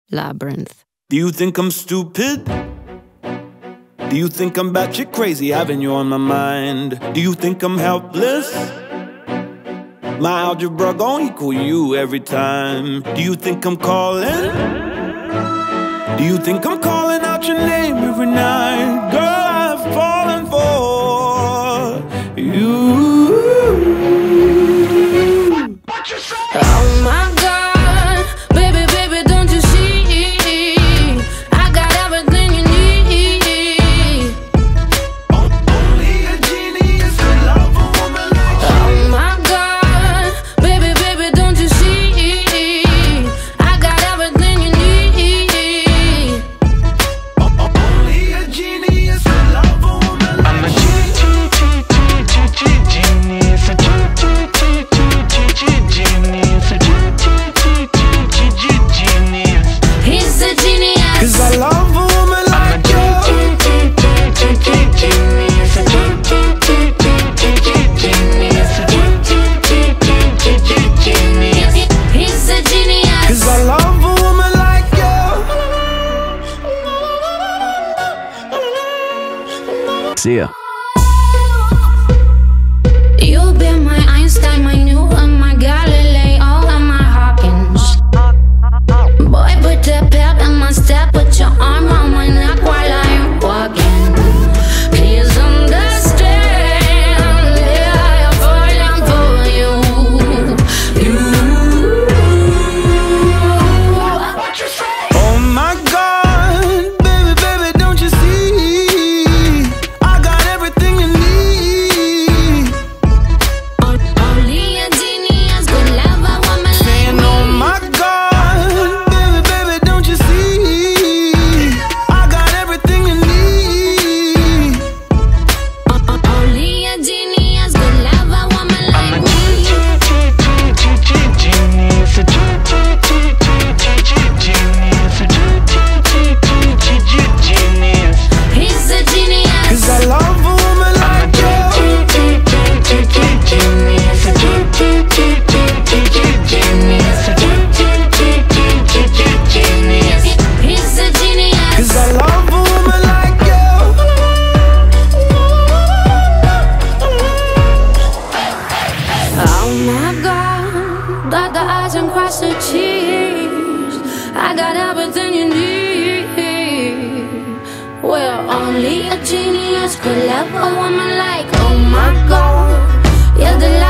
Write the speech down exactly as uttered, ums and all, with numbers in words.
Labyrinth. Do you think I'm stupid? Do you think I'm batshit crazy, having you on my mind? Do you think I'm helpless? My algebra gon' equal you every time. Do you think I'm calling? Do you think I'm calling out your name every night? Girl, I've fallen for you. What you say? Oh my God, baby, baby, don't you see? I got everything you need. Only a genius could love a woman like you. Oh my God, baby, baby, don't you see? I got everything you need. Only a genius could love a woman like you. I'm a genius, a genius, genius. He's a genius. Cause I love a woman like you. He's a genius. Cause I love a woman like you. See ya. You've been my Einstein, my Newton, my Galileo, and my Hawkins. Boy, put that pep in my step, put your arm on my neck while I'm walking. Please understand, yeah, I'm falling for you. You. What you say? Oh my God, baby, baby, don't you see? I got everything you need. Only a genius could love a woman like Saying, me. oh my God, baby, baby, don't you see? I got everything you need. Only a genius could love a woman like me. He's a genius. Cause I love a woman like you. He's a genius. Cause I love a woman like you. Oh my God, dot the I's and cross the T's. I got everything you need. Well, only a genius could love a woman like, oh my God, you're the